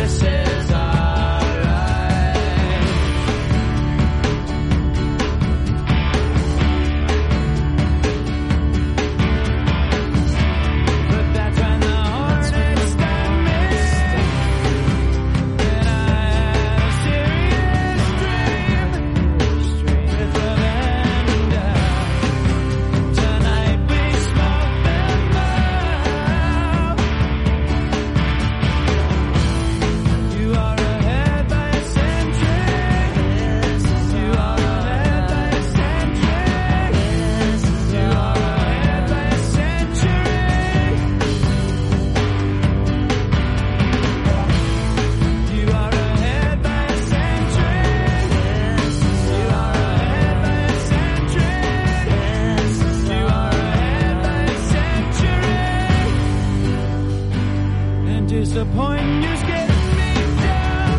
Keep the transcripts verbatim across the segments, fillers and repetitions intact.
this is alright. But that's when the hornets start missing, and I had a serious dream. It's a Lavender. Tonight we smoke them out. You are ahead by a century. You are ahead by a century. You are ahead by a century. You are ahead by a century. You are ahead by a century. You are ahead by a century. And disappointing you's getting me down.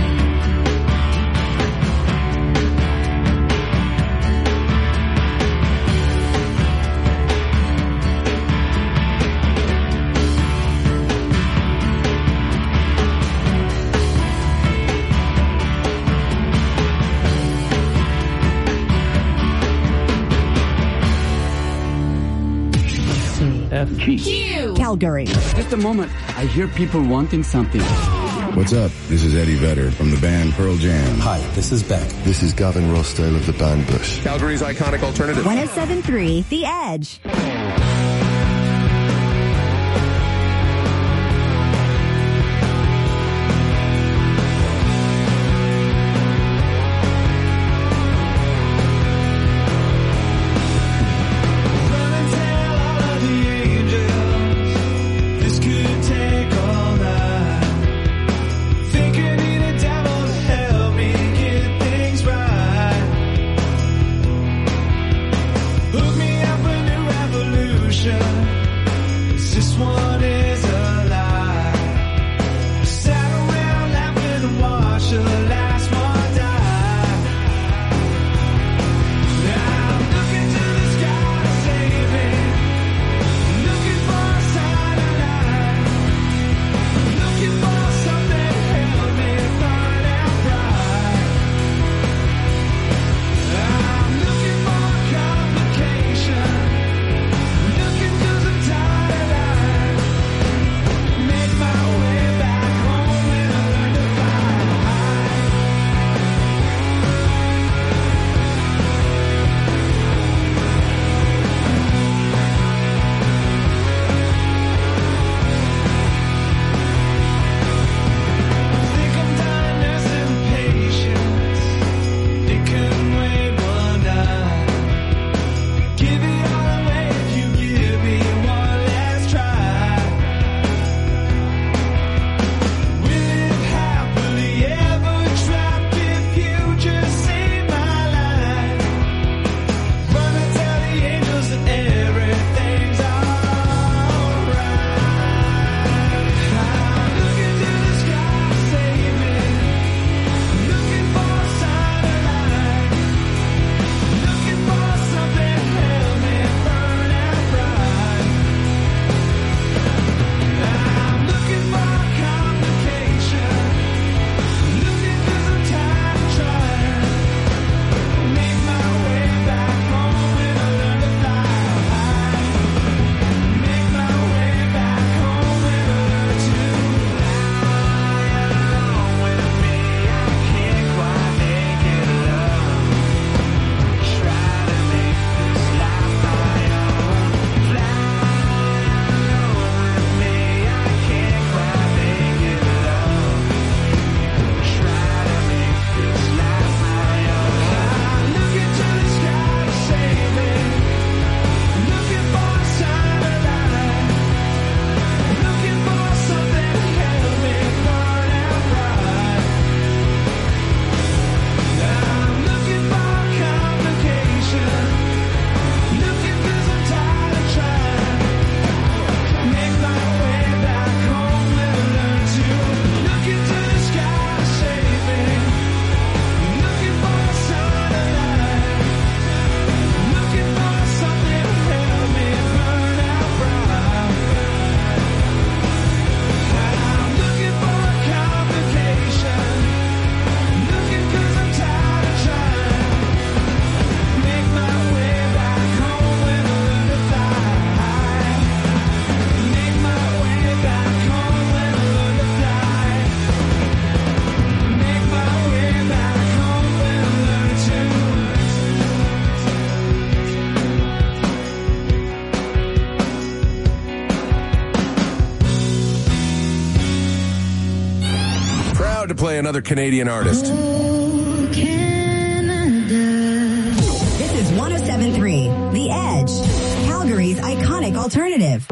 F G. Calgary. Just a moment. I hear people wanting something. What's up? This is Eddie Vedder from the band Pearl Jam. Hi, this is Beck. This is Gavin Rossdale of the band Bush. Calgary's iconic alternative. one oh seven point three The Edge. Run and tell all of the angels this could take all night. Think I need a devil to help me get things right. Hook me up a new revolution. Proud to play another Canadian artist. Oh, Canada. This is one oh seven point three The Edge, Calgary's iconic alternative.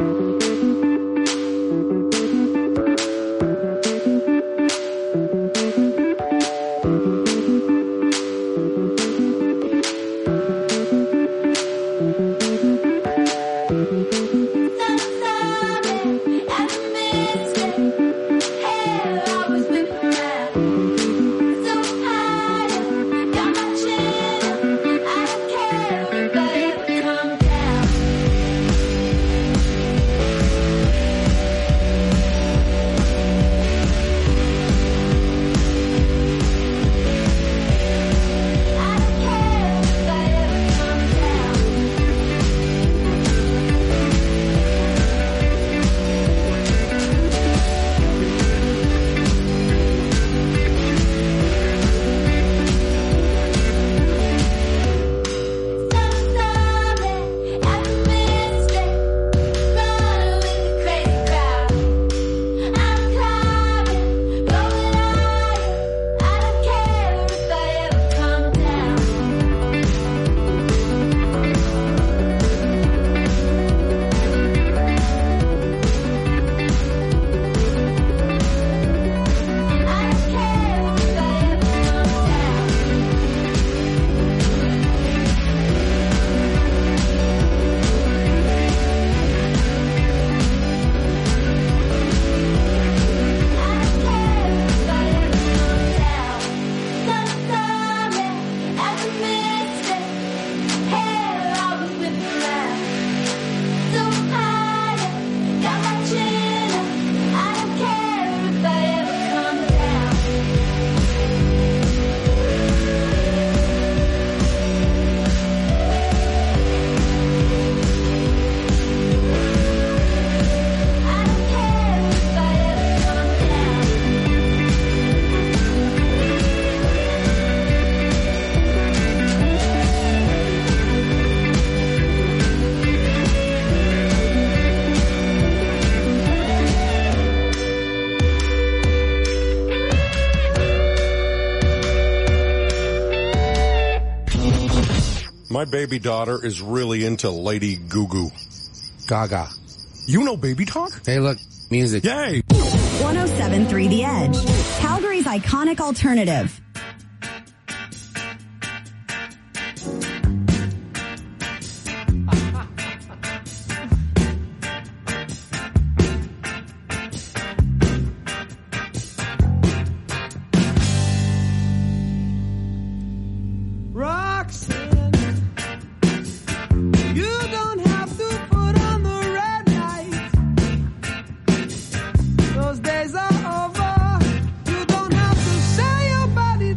My baby daughter is really into Lady Goo-Goo. Gaga. You know baby talk? Hey, look, music. Yay! one oh seven point three The Edge, Calgary's iconic alternative. Roxanne, you don't have to put on the red light. Those days are over. You don't have to say your body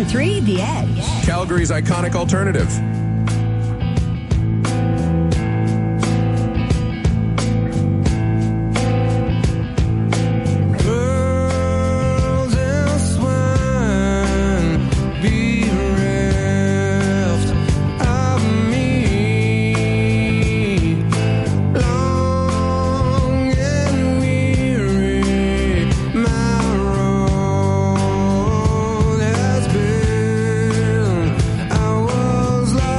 three, The Edge. Calgary's iconic alternative. Pearls and swine bereft of me. Long and weary my road has been. I was lost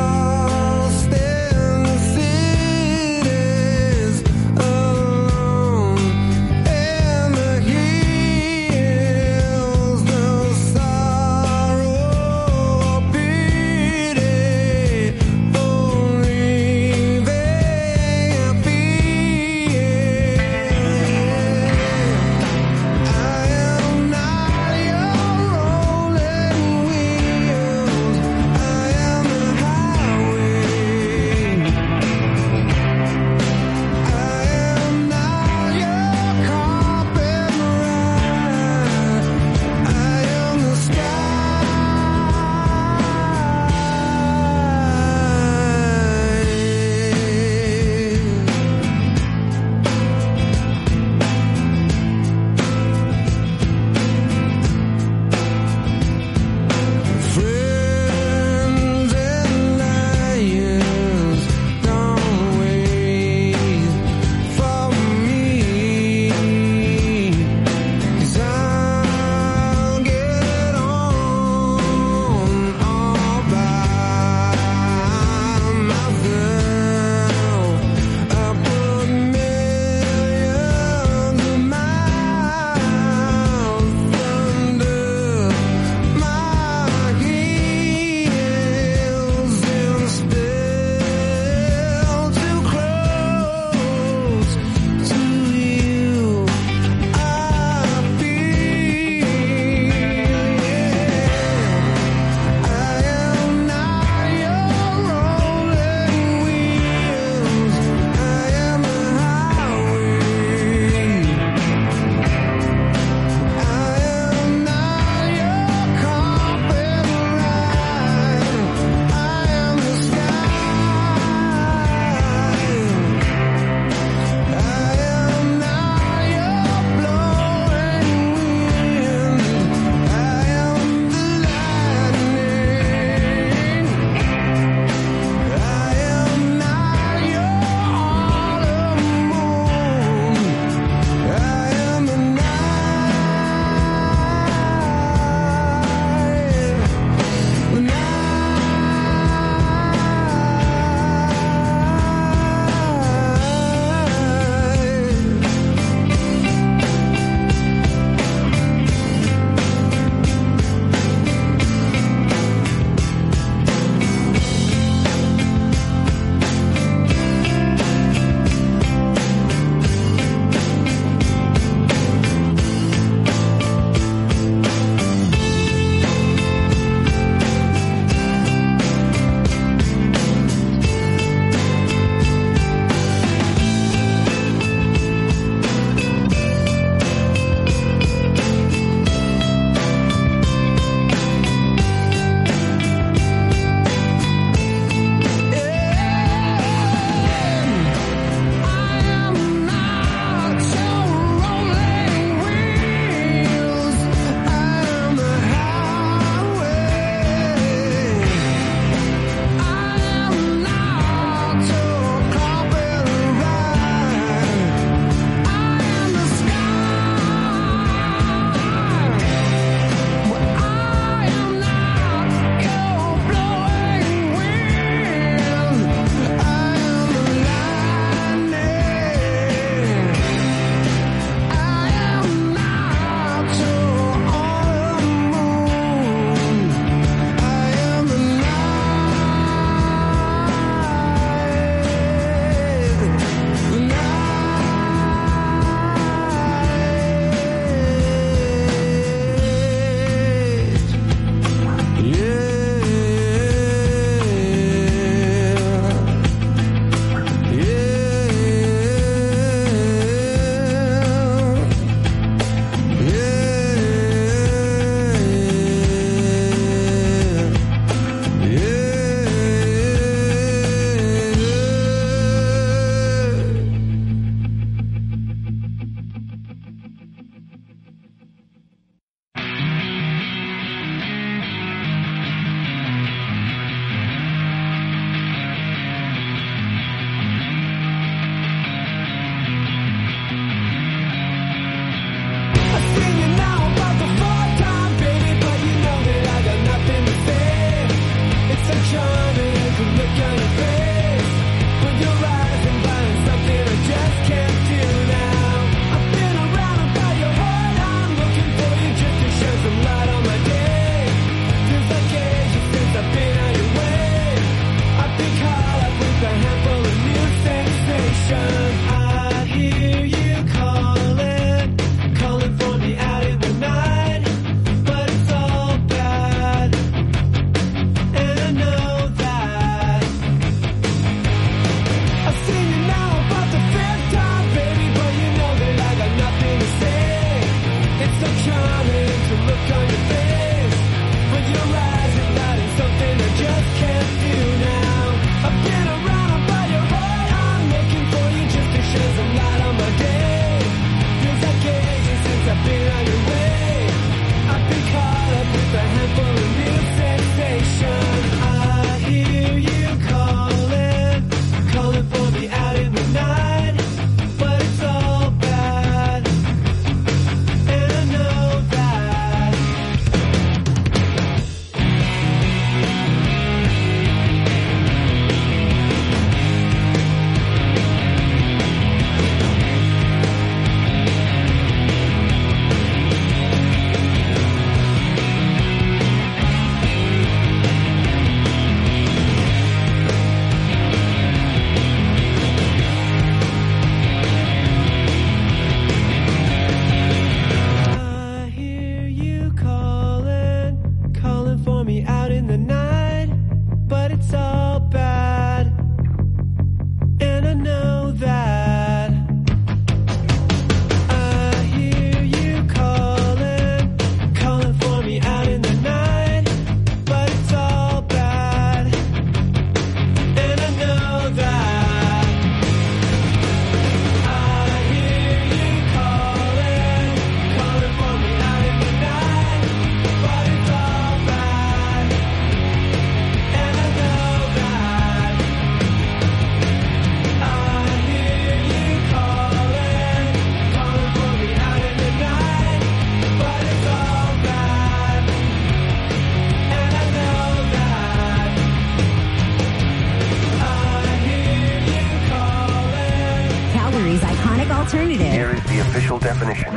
full definition.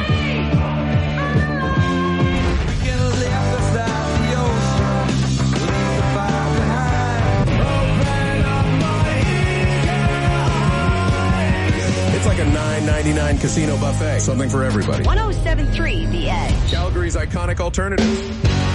It's like a nine ninety-nine casino buffet. Something for everybody. one oh seven point three The Edge. Calgary's iconic alternative.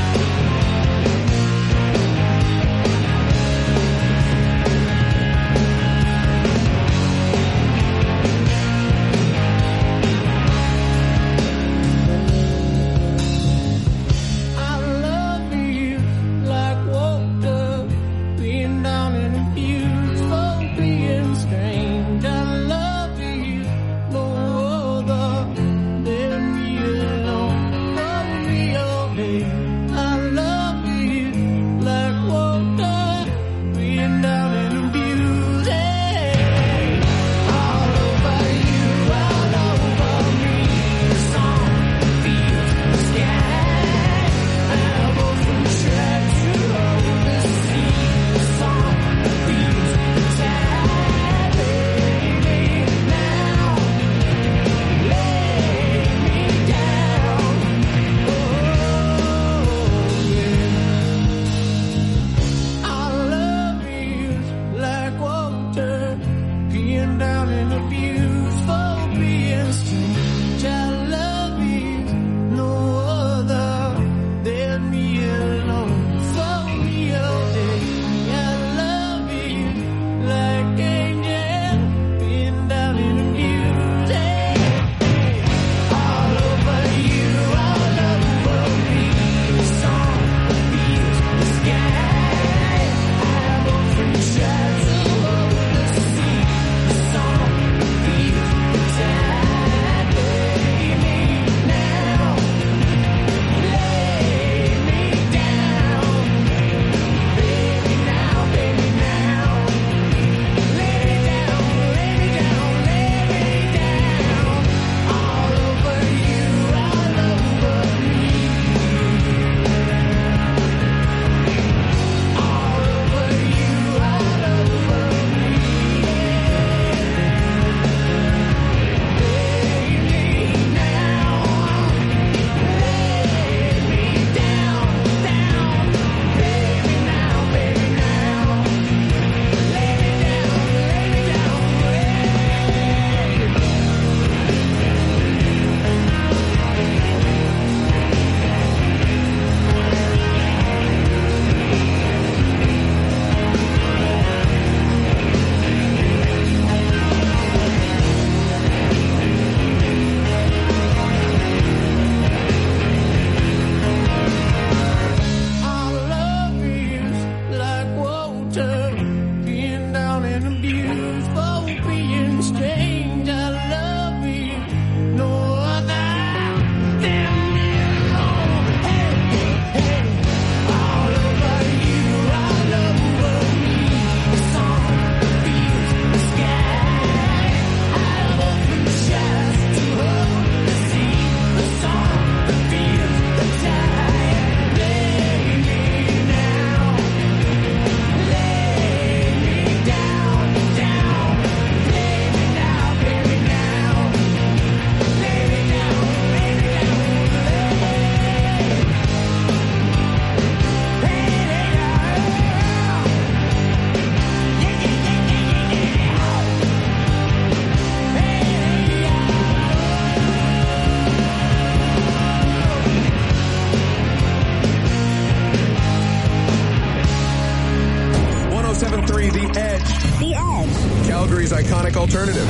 Calgary's iconic alternative.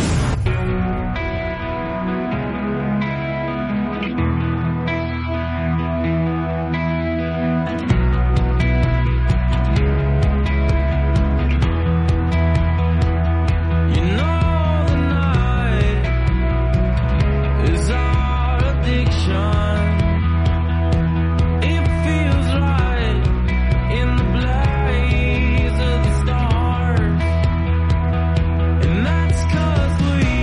And that's 'cause we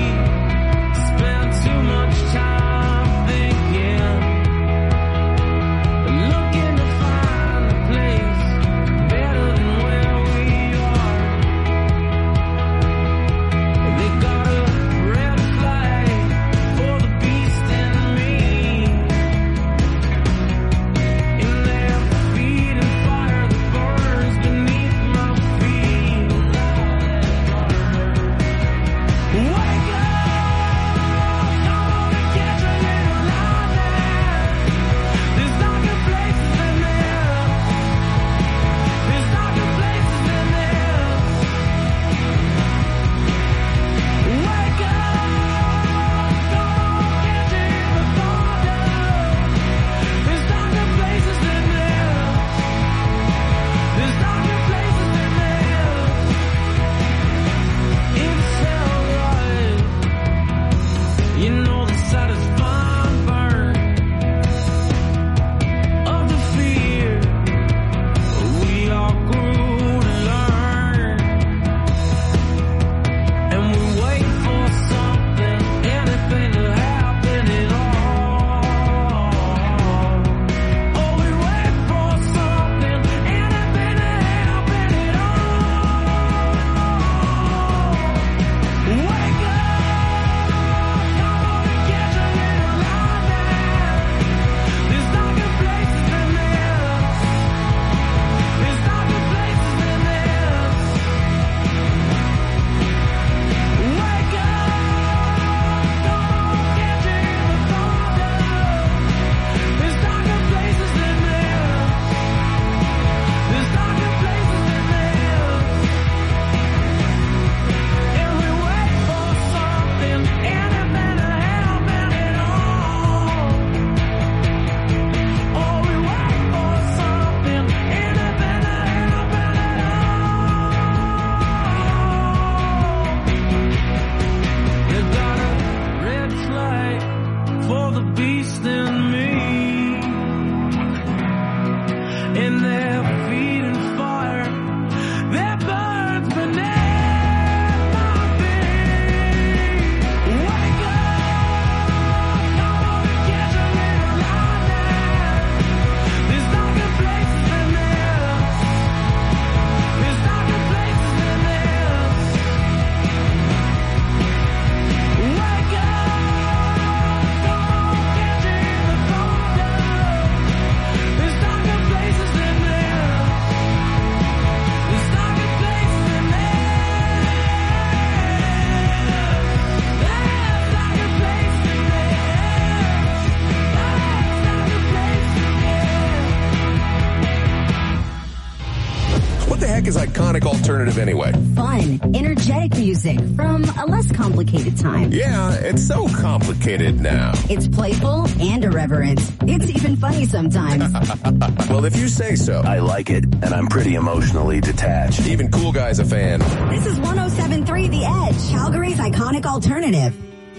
heck is iconic alternative anyway? Fun, energetic music from a less complicated time. Yeah, it's so complicated now. It's playful and irreverent. It's even funny sometimes. Well, if you say so. I like it, and I'm pretty emotionally detached. Even Cool Guy's a fan. This is one oh seven point three The Edge, Calgary's iconic alternative.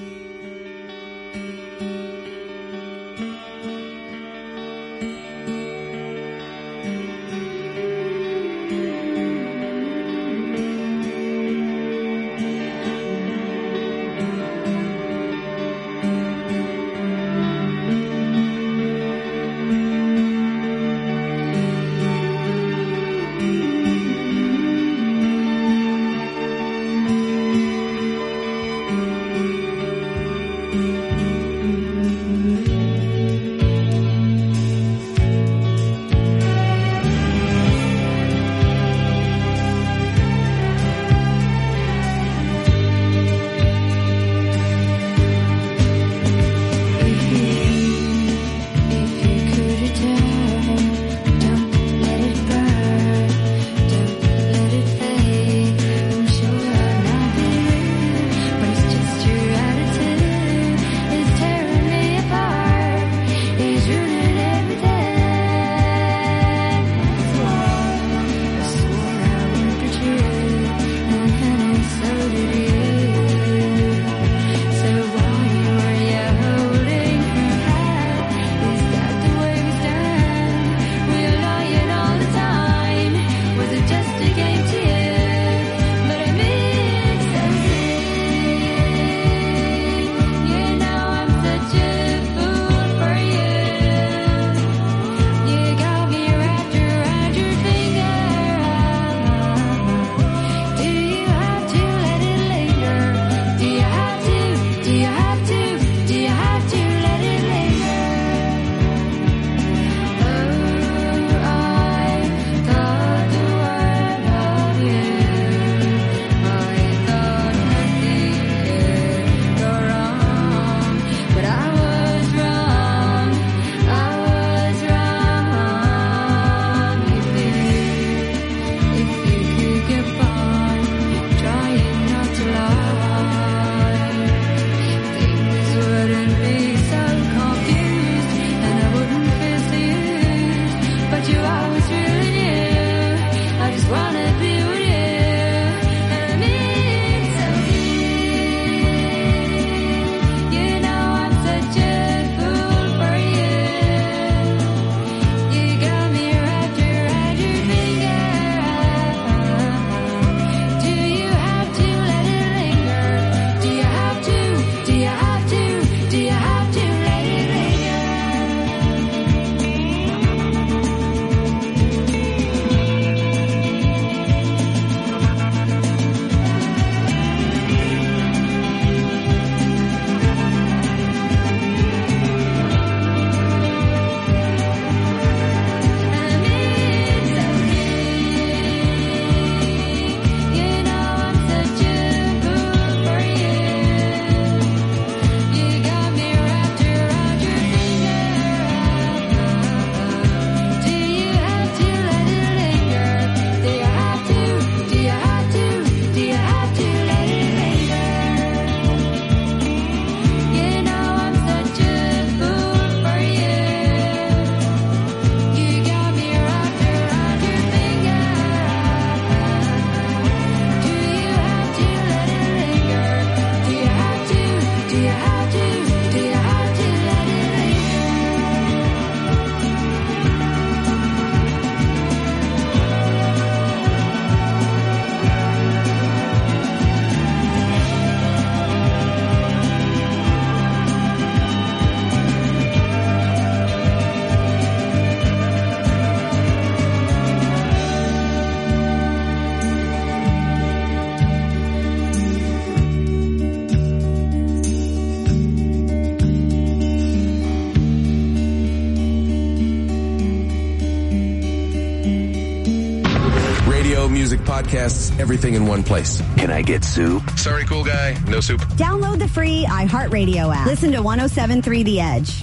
music, podcasts, everything in one place. Can I get soup? Sorry, cool guy. No soup. Download the free iHeartRadio app. Listen to one oh seven point three The Edge.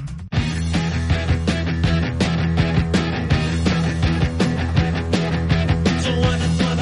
So what, what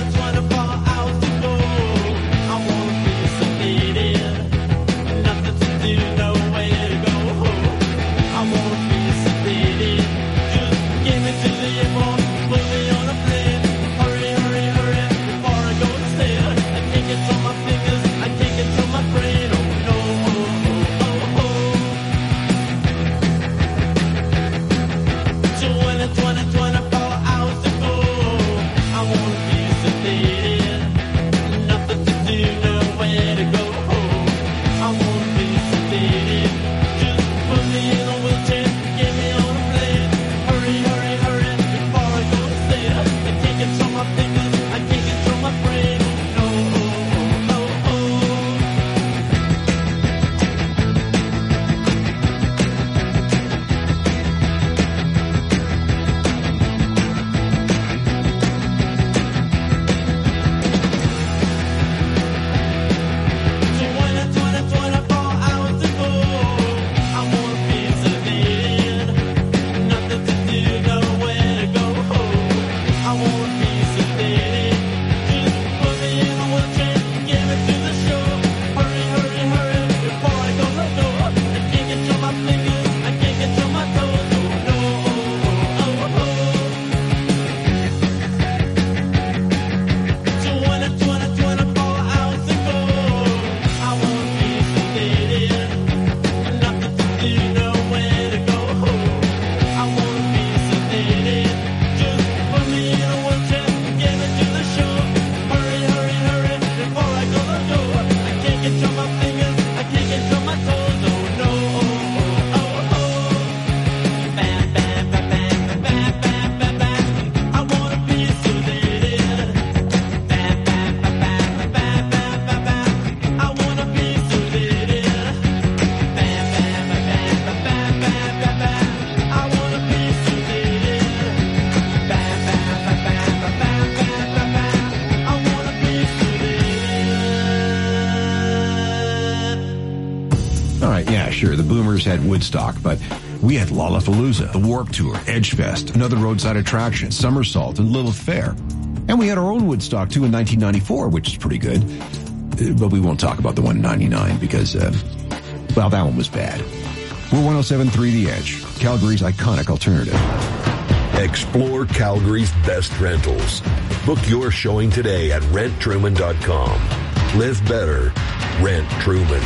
Sure, the Boomers had Woodstock, but we had Lollapalooza, the Warped Tour, Edgefest, another roadside attraction, Somersault, and Lilith Fair. And we had our own Woodstock, too, in nineteen ninety-four, which is pretty good. Uh, but we won't talk about the one in ninety-nine because, uh, well, that one was bad. We're one oh seven point three The Edge, Calgary's iconic alternative. Explore Calgary's best rentals. Book your showing today at rent truman dot com. Live better. Rent Truman.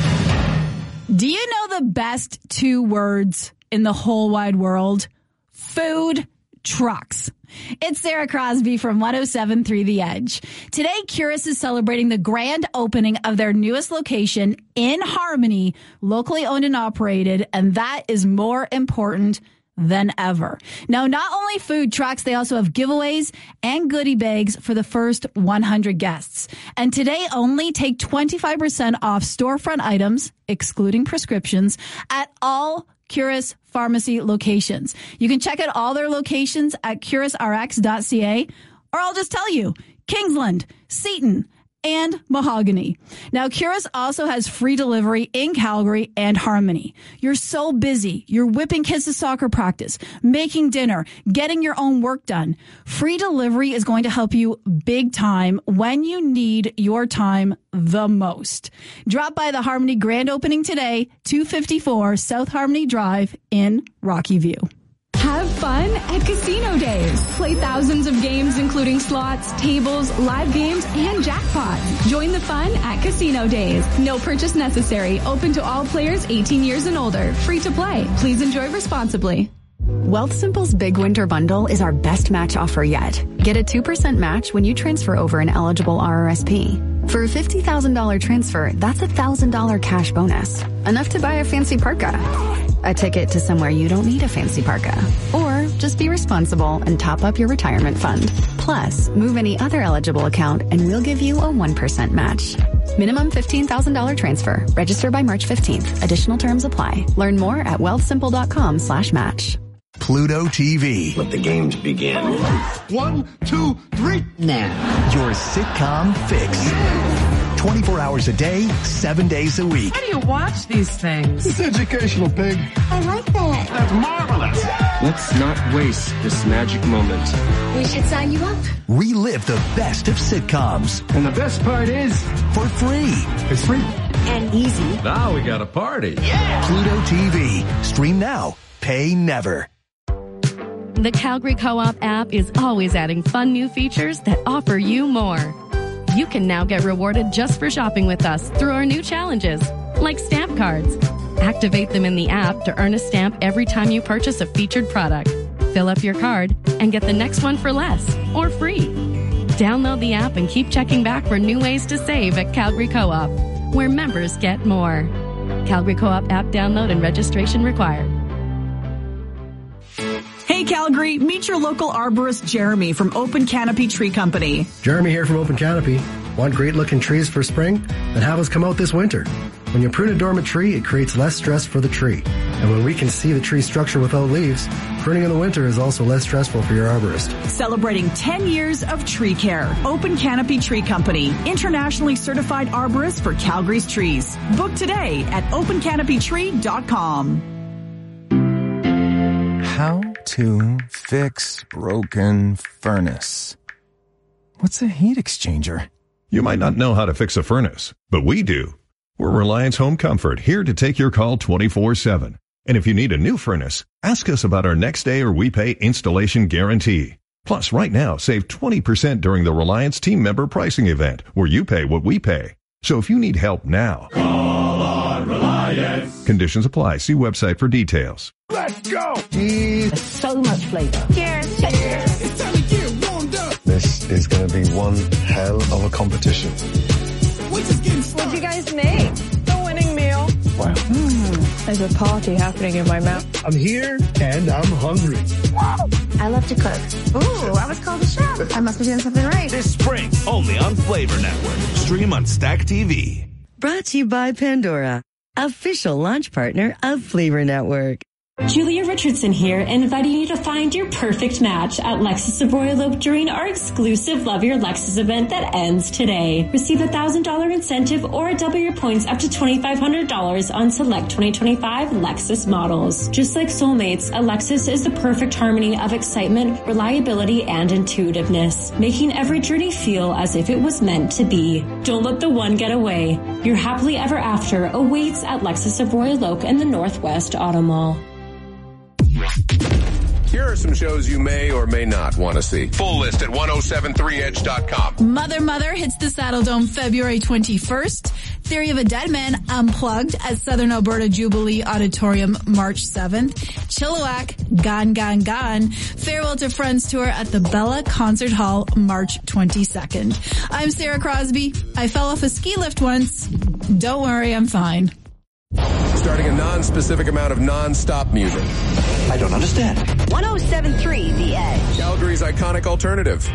Do you know the best two words in the whole wide world? Food trucks. It's Sarah Crosby from one oh seven point three The Edge. Today, Curus is celebrating the grand opening of their newest location in Harmony, locally owned and operated, and that is more important than ever. Now, not only food trucks, they also have giveaways and goodie bags for the first one hundred guests. And today only, take twenty-five percent off storefront items, excluding prescriptions, at all Curus Pharmacy locations. You can check out all their locations at curus r x dot c a, or I'll just tell you, Kingsland, Seton, and Mahogany. Now, Curus also has free delivery in Calgary and Harmony. You're so busy. You're whipping kids to soccer practice, making dinner, getting your own work done. Free delivery is going to help you big time when you need your time the most. Drop by the Harmony grand opening today, two fifty-four South Harmony Drive in Rocky View. Have fun at Casino Days. Play thousands of games including slots, tables, live games, and jackpots. Join the fun at Casino Days. No purchase necessary. Open to all players eighteen years and older. Free to play. Please enjoy responsibly. WealthSimple's Big Winter Bundle is our best match offer yet. Get a two percent match when you transfer over an eligible R R S P. For a fifty thousand dollars transfer, that's a one thousand dollars cash bonus. Enough to buy a fancy parka. A ticket to somewhere you don't need a fancy parka. Or just be responsible and top up your retirement fund. Plus, move any other eligible account and we'll give you a one percent match. Minimum fifteen thousand dollars transfer. Register by March fifteenth. Additional terms apply. Learn more at wealthsimple.com slash match. Pluto T V. Let the games begin. One, two, three. Now. Your sitcom fix. twenty-four hours a day, seven days a week. How do you watch these things? It's educational, pig. I like that. That's marvelous. Let's not waste this magic moment. We should sign you up. Relive the best of sitcoms. And the best part is, for free. It's free. And easy. Now we got a party. Yeah. Pluto T V. Stream now. Pay never. The Calgary Co-op app is always adding fun new features that offer you more. You can now get rewarded just for shopping with us through our new challenges, like stamp cards. Activate them in the app to earn a stamp every time you purchase a featured product. Fill up your card and get the next one for less or free. Download the app and keep checking back for new ways to save at Calgary Co-op, where members get more. Calgary Co-op app download and registration required. Hey Calgary, meet your local arborist Jeremy from Open Canopy Tree Company. Jeremy here from Open Canopy. Want great looking trees for spring? Then have us come out this winter. When you prune a dormant tree, it creates less stress for the tree. And when we can see the tree structure without leaves, pruning in the winter is also less stressful for your arborist. Celebrating ten years of tree care. Open Canopy Tree Company, internationally certified arborist for Calgary's trees. Book today at open canopy tree dot com. How to fix broken furnace. What's a heat exchanger? You might not know how to fix a furnace, but we do. We're Reliance Home Comfort, here to take your call twenty-four seven. And if you need a new furnace, ask us about our next day or we pay installation guarantee. Plus, right now, save twenty percent during the Reliance team member pricing event, where you pay what we pay. So if you need help now, Call on Reliance. Conditions apply. See website for details. Let's go. There's so much flavor. Cheers. Cheers. It's time to get warmed up. This is going to be one hell of a competition. We're just getting started. What'd you guys make? The winning meal. Wow. Mm, there's a party happening in my mouth. I'm here and I'm hungry. Wow. I love to cook. Ooh, I was called a chef. I must be doing something right. This spring, only on Flavor Network. Stream on Stack T V. Brought to you by Pandora, official launch partner of Flavor Network. Julia Richardson here, inviting you to find your perfect match at Lexus of Royal Oak during our exclusive Love Your Lexus event that ends today. Receive a one thousand dollars incentive or double your points up to twenty-five hundred dollars on select twenty twenty-five Lexus models. Just like soulmates, a Lexus is the perfect harmony of excitement, reliability, and intuitiveness, making every journey feel as if it was meant to be. Don't let the one get away. Your happily ever after awaits at Lexus of Royal Oak in the Northwest Auto Mall. Here are some shows you may or may not want to see. Full list at ten seventy-three edge dot com. Mother Mother hits the Saddle Dome February twenty-first. Theory of a Dead Man Unplugged at Southern Alberta Jubilee Auditorium March seventh. Chilliwack, Gone, Gone, Gone. Farewell to Friends Tour at the Bella Concert Hall March twenty-second. I'm Sarah Crosby. I fell off a ski lift once. Don't worry, I'm fine. Starting a non-specific amount of non-stop music. I don't understand. ten seventy-three The Edge. Calgary's iconic alternative.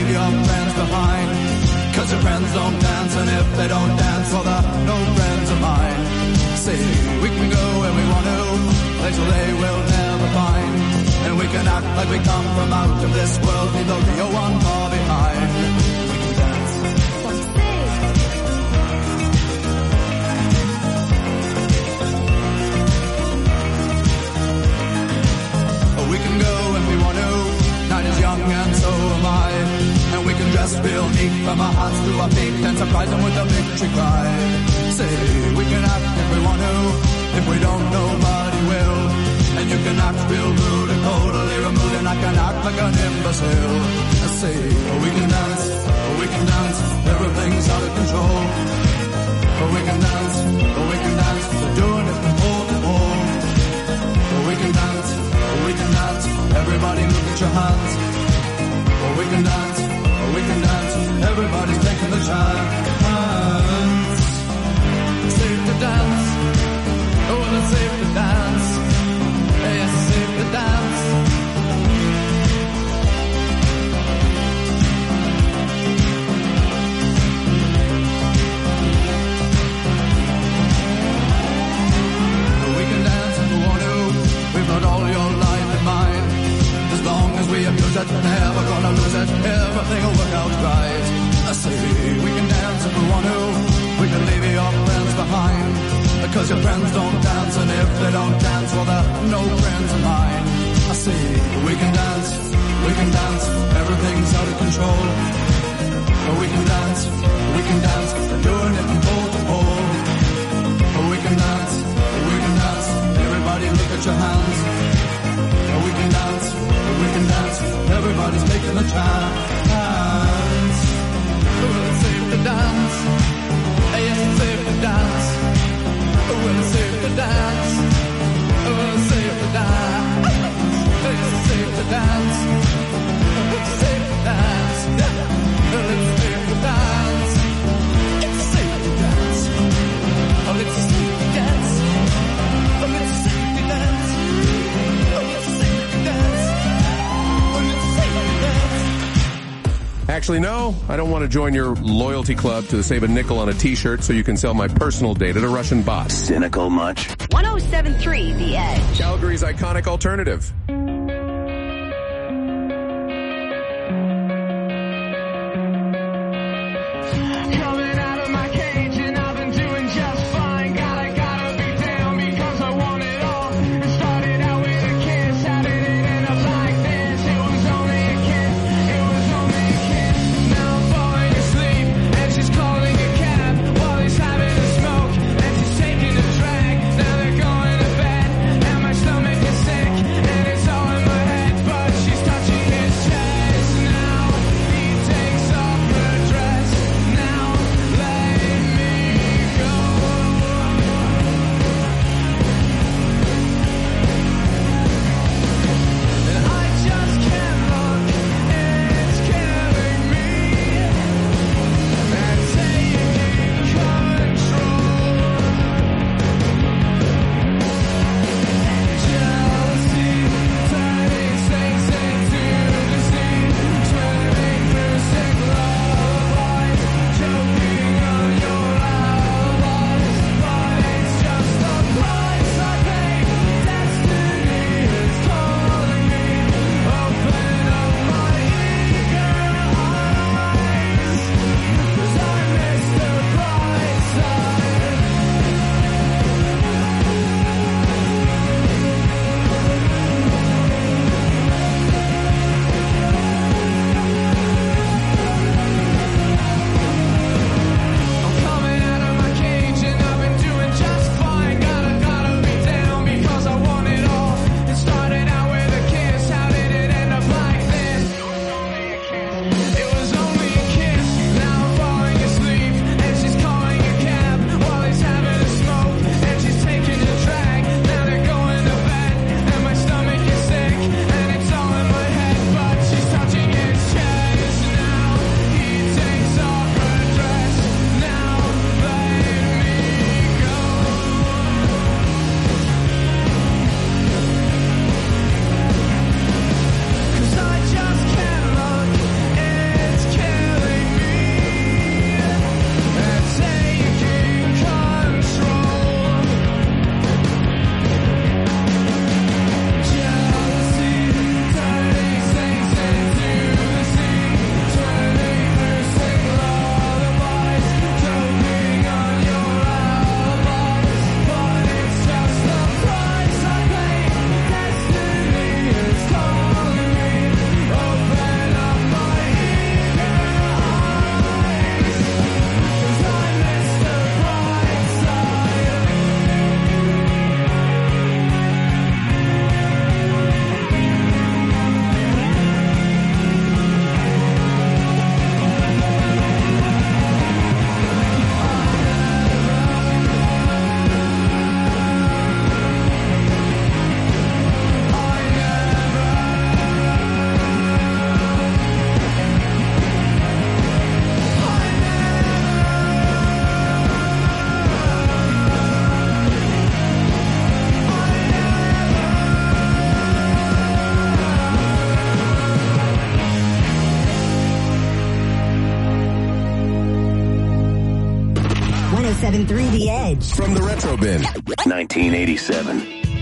leave your friends behind. Cause your friends don't dance, and if they don't dance, well, they're no friends of mine. See, we can go where we want to, places they will never find. And we can act like we come from out of this world, leave the real one far behind. We can dance. We can go if we want to, night is young and so am I. And we can dress real neat from our hearts to our feet and surprise them with a victory cry. Say, we can act if we want to, if we don't, nobody will. And you can act real rude and totally removed, and I can act like an imbecile. I say, oh, we can dance, oh, we can dance, everything's out of control. Oh, we can dance, oh, we can dance, we're doing it from pole to pole. Oh, we can dance, oh, we can dance, everybody look at your hands. Oh, we can dance, oh, we can dance, everybody's taking the chance. Safe to dance, oh, well, it's safe to dance. Yes, it's safe to dance. We can dance if we want to, we've got all your life in mind. As long as we abuse it, never gonna lose it, everything will work out right. I say, we can dance if we want to, we can leave your friends behind. Because your friends don't dance, and if they don't dance, well, they're no friends of mine. I say, we can dance, we can dance, everything's out of control. We can dance, we can dance, we're doing it from pole to pole. We can dance, we can dance, everybody look at your hands. We can dance, we can dance, everybody's making the chance. Well, it's safe to dance, yes, it's safe to dance. Well, it's safe to dance. Well, it's safe to dance. It's safe to dance. It's safe to dance. Well, it's safe to dance. It's safe to dance. Oh, it's safe to dance. Oh, it's safe to dance. Oh, it's safe to dance. Oh, it's safe to dance. Actually, no, I don't want to join your loyalty club to save a nickel on a t-shirt so you can sell my personal data to Russian bots. Cynical much? one oh seven point three The Edge. Calgary's iconic alternative. Coming out of my cage and I've been doing just fine. Gotta, gotta be down because I want it all. It started out with a kiss, how did it end up like this? It was only a kiss, it was only a kiss. Now I'm falling asleep and she's calling a cab while he's having a smoke and she's taking a drag. Now they're going to bed and my stomach is sick and it's seven point three The Edge. From the Retro Bin. nineteen eighty-seven.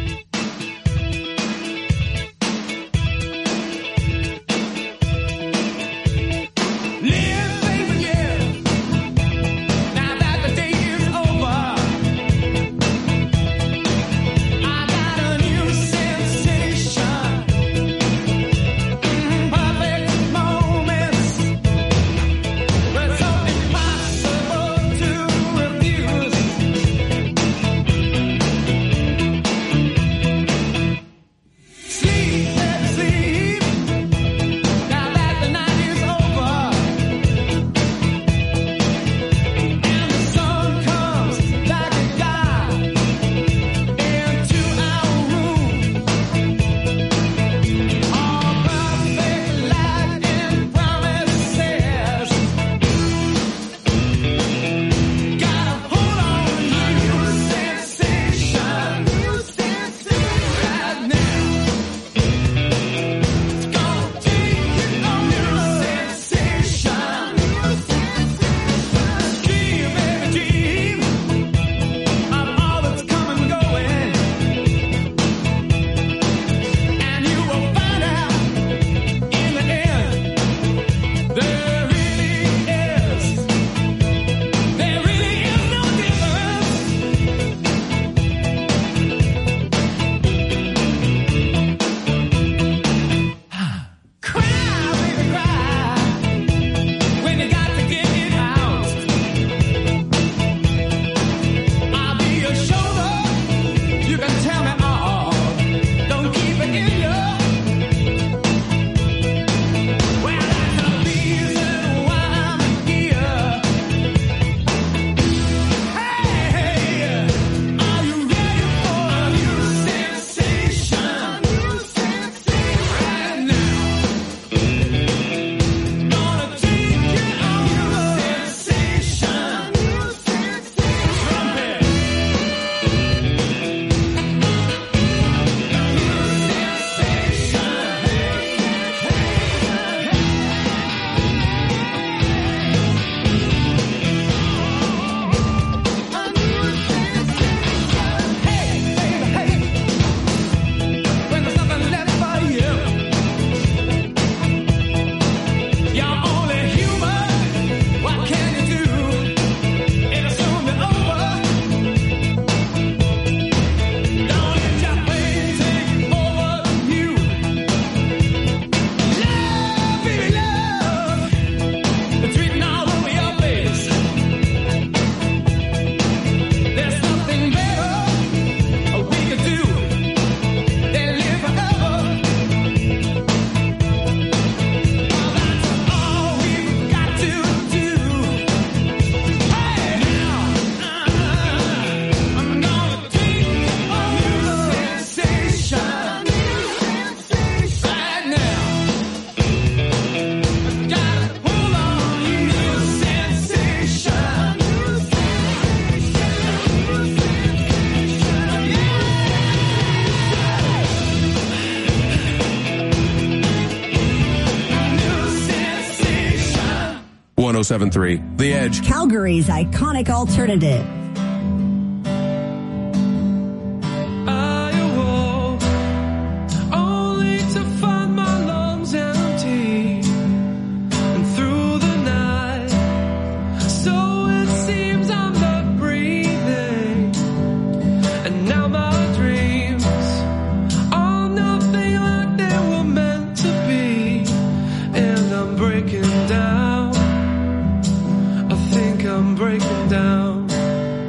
one oh seven point three The Edge. Calgary's iconic alternative. Breaking down. I think I'm breaking down.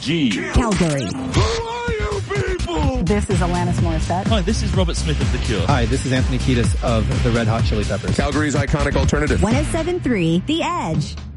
G. Calgary. This is Alanis Morissette. Hi, this is Robert Smith of The Cure. Hi, this is Anthony Kiedis of the Red Hot Chili Peppers. Calgary's iconic alternative. one oh seven point three The Edge.